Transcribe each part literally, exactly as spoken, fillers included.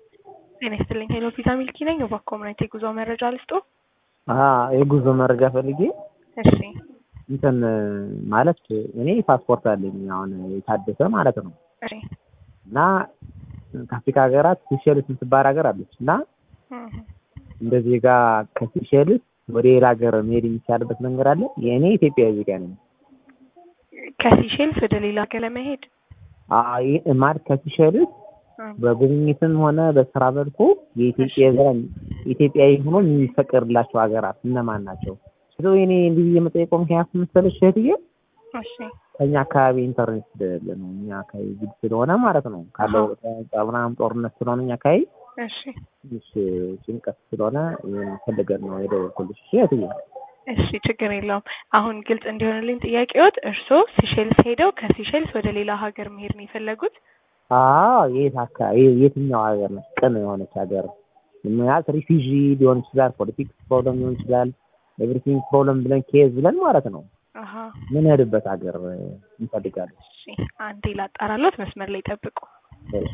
ጤና ይስጥልኝ ሄሎ ቪዛ ሚልኪ ነኝ። በኮሙኒቲ ጉዞ መረጃ ልስጦ? አሃ የጉዞ መረጃ ፈልጌ። እሺ እንትን ማለት እኔ ፓስፖርት አለኝ አሁን የታደሰ ማለት ነው። እሺ እና ከአፍሪካ ሀገራት ሲሸልስ የምትባል ሀገር አለች እና እንደዚህ ጋር ከሲሸልስ ወደ ሌላ ሀገር መሄድ የሚቻልበት መንገድ አለ? የእኔ ኢትዮጵያዊ ዜጋ ነኝ። ከሲሸልስ ወደ ሌላ ሀገር ለመሄድ አይ ማለት ከሲሸልስ በጉብኝትም ሆነ በስራ መልኩ የኢትዮጵያ ዘን ኢትዮጵያዊ ሆኖ የሚፈቀድላቸው ሀገራት እነማን ናቸው? ስለዚህ እኔ እንዲህ የምጠይቀው ምክንያት መሰለሽ እህትዬ፣ እሺ ከኛ አካባቢ ኢንተርኔት ስለሌለ ነው። እኛ አካባቢ ግድ ስለሆነ ማለት ነው ካለው ጣብናም ጦርነት ስለሆነ እኛ አካባቢ እሺ እሺ ጭንቀት ስለሆነ ፈልገን ነው የደወልኩልሽ እህትዬ። እሺ ችግር የለውም። አሁን ግልጽ እንዲሆንልኝ ጥያቄዎት፣ እርስዎ ሲሸልስ ሄደው ከሲሸልስ ወደ ሌላ ሀገር መሄድ ነው የፈለጉት? አዎ የት አካባቢ የትኛው ሀገር ነው ቅን የሆነች ሀገር? ማለት ሪፊጂ ሊሆን ይችላል፣ ፖለቲክስ ፕሮብለም ሊሆን ይችላል፣ ኤቭሪቲንግ ፕሮብለም ብለን ኬዝ ብለን ማለት ነው አሃ ምን ሄድበት ሀገር እንፈልጋለን። እሺ አንዴ ላጣራሎት፣ መስመር ላይ ጠብቁ። እሺ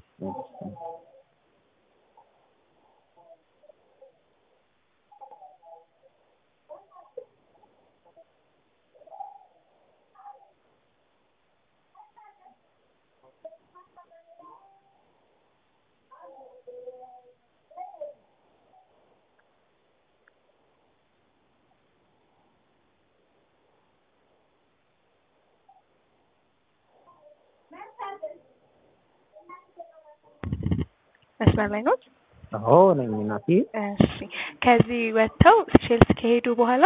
መስመር ላይ ነው? አዎ ነኝ እናቴ። እሺ ከዚህ ወጥተው ሲሸልስ ከሄዱ በኋላ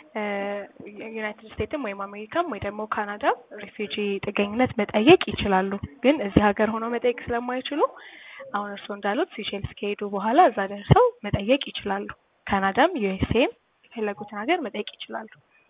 ዩናይትድ ስቴትስም ወይም አሜሪካም ወይ ደግሞ ካናዳ ሪፊጂ ጥገኝነት መጠየቅ ይችላሉ። ግን እዚህ ሀገር ሆኖ መጠየቅ ስለማይችሉ አሁን እርስዎ እንዳሉት ሲሸልስ ከሄዱ በኋላ እዛ ደርሰው መጠየቅ ይችላሉ። ካናዳም ዩኤስኤም የፈለጉትን ሀገር መጠየቅ ይችላሉ።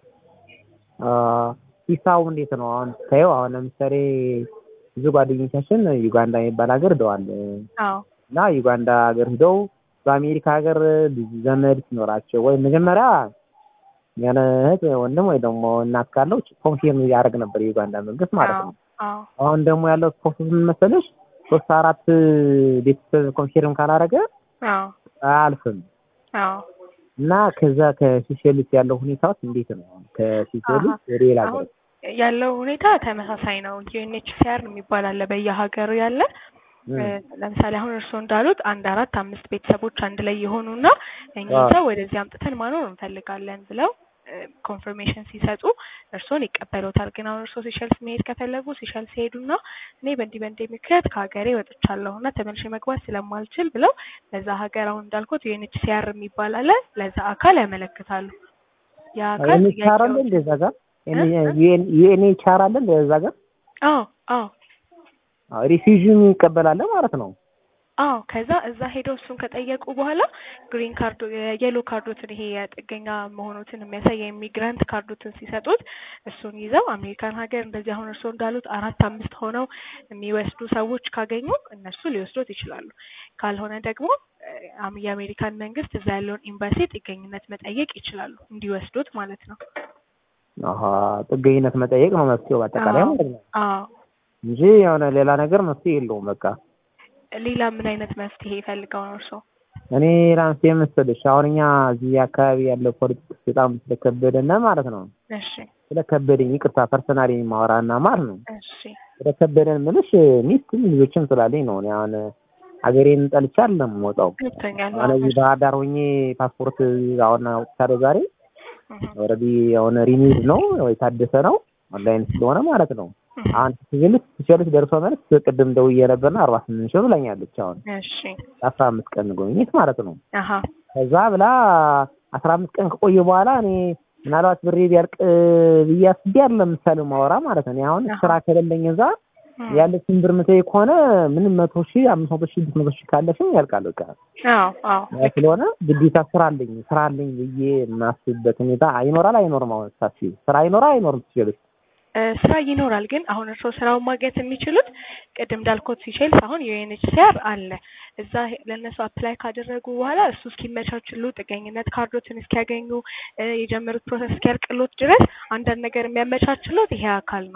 አ ሂሳቡ እንዴት ነው? አሁን ታየው አሁን ለምሳሌ ብዙ ጓደኞቻችን ዩጋንዳ የሚባል ሀገር ሄደዋል። አዎ እና ዩጋንዳ ሀገር ሄደው በአሜሪካ ሀገር ብዙ ዘመድ ሲኖራቸው ወይ መጀመሪያ ያለ እህት ወንድም ወይ ደግሞ እናት ካለው ኮንፊርም ያደርግ ነበር የዩጋንዳ መንግስት ማለት ነው። አዎ አሁን ደግሞ ያለው ፕሮሰስ ምን መሰለሽ? ሶስት አራት ቤተሰብ ኮንፊርም ካላደረገ አዎ አያልፍም። አዎ እና ከዛ ከሲሸልስ ያለው ሁኔታው እንዴት ነው? ከሲሸልስ ወደ ሌላ ሀገር ያለው ሁኔታ ተመሳሳይ ነው። ዩኤንኤችሲአር የሚባል አለ በየሀገሩ ያለ። ለምሳሌ አሁን እርስዎ እንዳሉት አንድ አራት አምስት ቤተሰቦች አንድ ላይ የሆኑና እኚህ ሰው ወደዚህ አምጥተን ማኖር እንፈልጋለን ብለው ኮንፈርሜሽን ሲሰጡ እርስዎን ይቀበሉታል። ግን አሁን እርስዎ ሲሸልስ መሄድ ከፈለጉ ሲሸልስ ሄዱና እኔ በእንዲህ በእንዲህ ምክንያት ከሀገሬ ወጥቻለሁና ተመልሼ መግባት ስለማልችል ብለው ለዛ ሀገር አሁን እንዳልኩት ዩኤንኤችሲአር የሚባል አለ፣ ለዛ አካል ያመለክታሉ። ያ አካል ይቻላል እንደዛ ጋር ዩኤንኤችሲአር አለ እንደዛ ጋር አዎ አዎ ሪፊውጂን ይቀበላል ማለት ነው። አዎ ከዛ እዛ ሄደው እሱን ከጠየቁ በኋላ ግሪን ካርዱ የየሎ ካርዶትን ይሄ የጥገኛ መሆኑትን የሚያሳይ የኢሚግራንት ካርዶትን ሲሰጡት እሱን ይዘው አሜሪካን ሀገር እንደዚህ አሁን እርስዎ እንዳሉት አራት አምስት ሆነው የሚወስዱ ሰዎች ካገኙ እነሱ ሊወስዱት ይችላሉ። ካልሆነ ደግሞ የአሜሪካን መንግስት እዛ ያለውን ኤምባሲ ጥገኝነት መጠየቅ ይችላሉ እንዲወስዱት ማለት ነው። አሃ ጥገኝነት መጠየቅ ነው መፍትሄው በአጠቃላይ ማለት ነው። አዎ እንጂ የሆነ ሌላ ነገር መፍትሄ የለውም። በቃ ሌላ ምን አይነት መፍትሄ ይፈልጋው ነው እርስዎ? እኔ ራሴ መሰለሽ አሁን እኛ እዚህ አካባቢ ያለው ፖለቲክስ በጣም ስለከበደና ማለት ነው። እሺ ስለከበደኝ ይቅርታ ፐርሰናሊ ማወራና ማለት ነው። እሺ ስለከበደን ምንሽ ሚስትም ልጆችም ስላለኝ ነው። እኔ አሁን ሀገሬን ጠልቼ አይደለም የምወጣው። አሁን እዚህ ባህር ዳር ሆኜ ፓስፖርት አሁን አውጥቻለሁ ዛሬ። ኦልሬዲ አሁን ሪኒውድ ነው ወይ ታደሰ ነው ኦንላይን ስለሆነ ማለት ነው። አሁን ሲጀልስ ሲጀልስ ደርሶ ማለት ቅድም ደውዬ ነበርና አርባ ስምንት ሺህ ብላኛለች። አሁን እሺ አስራ አምስት ቀን ጉብኝት ማለት ነው። አሃ ከዛ ብላ አስራ አምስት ቀን ከቆየ በኋላ እኔ ምናልባት ብሬ ቢያልቅ ብዬ አስቤ አይደለም ምሳሌ ማወራ ማለት ነው። አሁን ስራ ከሌለኝ እዛ ያለችን ብር ምትይ ከሆነ ምንም መቶ ሺህ አምስት መቶ ሺህ ስድስት መቶ ሺህ ካለሽኝ ያልቃል በቃ። አዎ አዎ ስለሆነ ግዴታ ስራ አለኝ ስራ አለኝ ብዬ የማስብበት ሁኔታ አይኖራል አይኖርም? አሁን ሳሲ ስራ ይኖራል አይኖርም? ሲጀልስ ስራ ይኖራል። ግን አሁን እርስዎ ስራውን ማግኘት የሚችሉት ቅድም እንዳልኩት ሲሸልስ አሁን ዩኤንኤችሲአር አለ እዛ ለነሱ አፕላይ ካደረጉ በኋላ እሱ እስኪመቻችሉ ጥገኝነት ካርዶትን እስኪያገኙ የጀመሩት ፕሮሰስ እስኪያልቅሎት ድረስ አንዳንድ ነገር የሚያመቻችሉት ይሄ አካል ነው።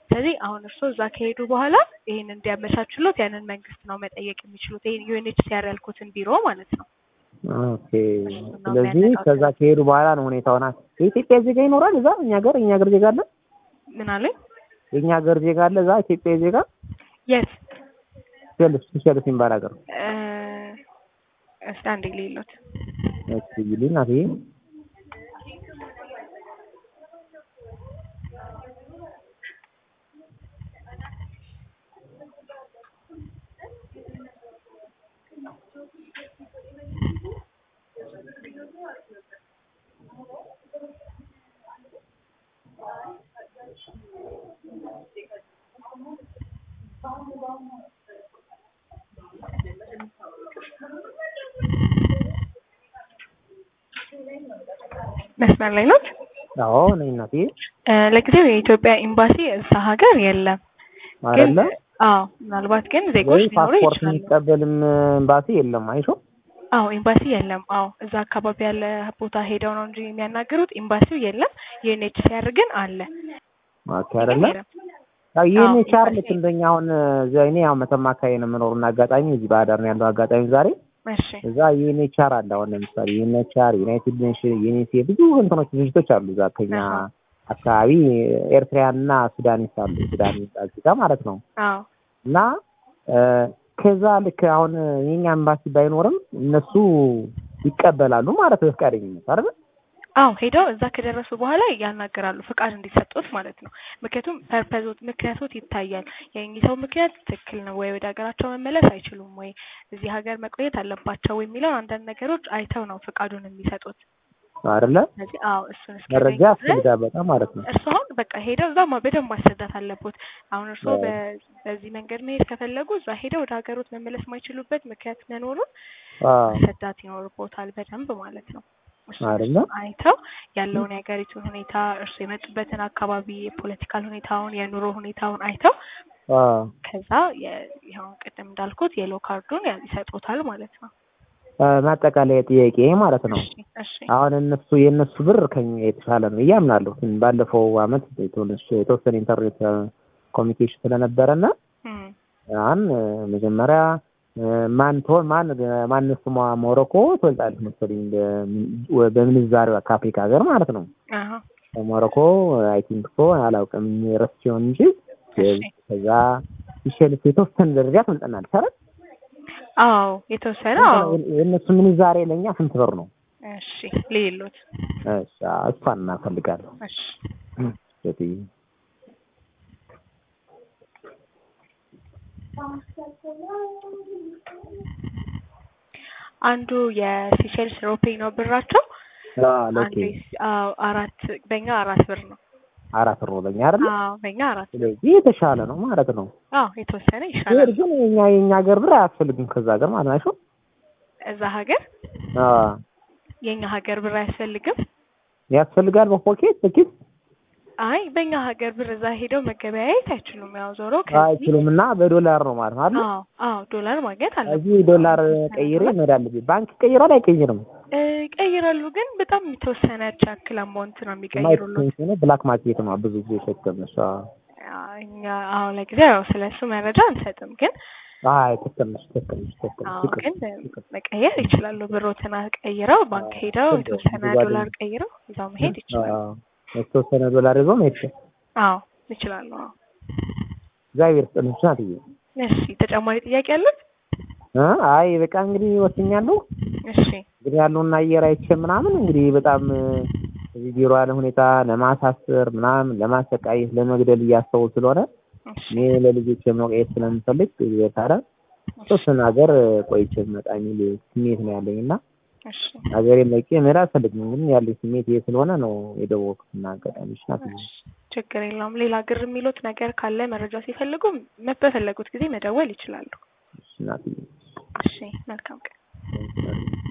ስለዚህ አሁን እርሶ እዛ ከሄዱ በኋላ ይሄን እንዲያመቻችሉት ያንን መንግስት ነው መጠየቅ የሚችሉት ይሄን ዩኤንኤችሲአር ያልኩትን ቢሮ ማለት ነው። ኦኬ ስለዚህ ከዛ ከሄዱ በኋላ ነው ሁኔታውና የኢትዮጵያ ዜጋ ይኖራል እዛ እኛ ሀገር እኛ ሀገር ዜጋ አለ ምን አለኝ የኛ ሀገር ዜጋ አለ እዛ ኢትዮጵያ ዜጋ yes ሴልስ ሴልስ ይባል ሀገር እ ስታንድ ሊሉት እሺ ይልና ይሄ መስመር ላይ ነው? አዎ ነኝ እናቴ። ለጊዜው የኢትዮጵያ ኤምባሲ እዛ ሀገር የለም አይደለ? አዎ ምናልባት ግን ዜጎች ሊኖሩ ይችላሉ። ፓስፖርት የሚቀበልም ኤምባሲ የለም አይሾ? አዎ ኤምባሲ የለም። አዎ እዛ አካባቢ ያለ ቦታ ሄደው ነው እንጂ የሚያናገሩት ኤምባሲው የለም። ዩኤንኤችሲአር ግን አለ። ማካ አይደለ? አዎ ዩኤንኤችሲአር ልክ እንደኛ አሁን ዘይኔ ያው መተማ አካባቢ ነው የምኖርና አጋጣሚ እዚህ ባህር ነው ያለው አጋጣሚ ዛሬ እሺ እዛ ዩኤንኤችሲአር አለ። አሁን ለምሳሌ ዩኤንኤችሲአር ዩናይትድ ኔሽን ዩኒሴፍ ብዙ እንትኖች ድርጅቶች አሉ እዛ ከኛ አካባቢ ኤርትራና ሱዳኒስ አሉ። ሱዳኒስ አዚጋ ማለት ነው። አዎ እና ከዛ ልክ አሁን የኛ ኤምባሲ ባይኖርም እነሱ ይቀበላሉ ማለት ነው ፈቃደኝነት አይደል? አዎ ሄደው እዛ ከደረሱ በኋላ ያናገራሉ ፍቃድ እንዲሰጡት ማለት ነው። ምክንያቱም ፐርፐዞት ምክንያቶት ይታያል። የእኚህ ሰው ምክንያት ትክክል ነው ወይ ወደ ሀገራቸው መመለስ አይችሉም ወይ እዚህ ሀገር መቆየት አለባቸው ወይ የሚለው አንዳንድ ነገሮች አይተው ነው ፍቃዱን የሚሰጡት አይደለ? ስለዚህ አዎ እሱን እስከ መረጃ አስፈልጋ በጣም ማለት ነው። እርሱ አሁን በቃ ሄደው እዛ በደንብ ማስረዳት አለበት። አሁን እርሱ በዚህ መንገድ መሄድ ከፈለጉ እዛ ሄደው ወደ ሀገሮት መመለስ የማይችሉበት ምክንያት መኖሩን ማስረዳት ይኖርቦታል በደንብ ማለት ነው። አይደለ? አይተው ያለውን የሀገሪቱን ሁኔታ እርሱ የመጡበትን አካባቢ የፖለቲካል ሁኔታውን የኑሮ ሁኔታውን አይተው ከዛ ይሄን ቅድም እንዳልኩት የሎ ካርዱን ይሰጡታል ማለት ነው። ማጠቃለያ ጥያቄ ማለት ነው። አሁን እነሱ የነሱ ብር ከኛ የተሻለ ነው ያምናለሁ። ባለፈው አመት የተወሰነ ኢንተርኔት ኮሚኒኬሽን ስለነበረና ያን መጀመሪያ ማን ቶል ማን ማንስ ሞሮኮ ተወልጣለች መሰለኝ በምንዛሬው ከአፍሪካ ሀገር ማለት ነው። አሃ ሞሮኮ አይ ቲንክ ሶ አላውቅም ረስቼው እንጂ ከዛ ይሸልፍ የተወሰነ ደረጃ ተመጣጣናለች አይደል? አዎ የተወሰነ አዎ የእነሱ ምንዛሬ ለኛ ስንት ብር ነው? እሺ ሌሎት እሺ አስፋና ፈልጋለሁ። እሺ እሺ አንዱ የሲሸልስ ሮፔ ነው ብራቸው። አዎ ሎኬ አዎ አራት በእኛ አራት ብር ነው። አራት ብር በእኛ አይደል? አዎ በእኛ አራት ብር። ስለዚህ የተሻለ ነው ማለት ነው። አዎ የተወሰነ ይሻላል። ግን የኛ የኛ ሀገር ብር አያስፈልግም ከዛ ሀገር ማለት ነው። እዛ ሀገር አዎ የኛ ሀገር ብር አያስፈልግም። ያስፈልጋል በፖኬት በኪስ አይ በእኛ ሀገር ብር እዛ ሄደው መገበያየት አይችሉም። ያው ዞሮ አይችሉምና በዶላር ነው ማለት ነው። አዎ አዎ ዶላር ማግኘት አለበት። እዚህ ዶላር ቀይሬ እንሄዳለን። ባንክ ቀይራል አይቀይርም? ቀይራሉ ግን በጣም የተወሰነ ቻክል አማውንት ነው የሚቀይሩልኝ። ነው ብላክ ማርኬት ነው ብዙ ጊዜ ተከመሰ። እኛ አሁን ለጊዜው ስለሱ መረጃ አንሰጥም ግን አይ ተከመሰ ተከመሰ ተከመሰ ግን መቀየር ይችላሉ። ብሮትን ቀይረው ባንክ ሄደው የተወሰነ ዶላር ቀይረው እዛው መሄድ ይችላሉ። የተወሰነ ዶላር ይዞ መሄድ አዎ ይችላሉ። አዎ እግዚአብሔር ይስጥልኝ ናትዬ። እሺ ተጨማሪ ጥያቄ አለ? አይ በቃ እንግዲህ ወስኛለሁ። እሺ እንግዲህ ያለውና አየር አይቼ ምናምን እንግዲህ በጣም እዚህ ቢሮ ያለ ሁኔታ ለማሳሰር ምናምን ለማሰቃየት ለመግደል እያሰቡ ስለሆነ እኔ ለልጆች መቆየት ስለምፈልግ ይታረ ሶስት ሀገር ቆይቼ መጣ የሚል ስሜት ነው ያለኝና እሺ ሀገሬን ለቄ መራ ፈልግኝ ግን ያለኝ ስሜት ይሄ ስለሆነ ነው የደወልኩትና አጋጣሚሽ ናት። ችግር የለውም። ሌላ ግር የሚሉት ነገር ካለ መረጃ ሲፈልጉ በፈለጉት ጊዜ መደወል ይችላሉ። እሺ ናት። እሺ መልካም ቀን።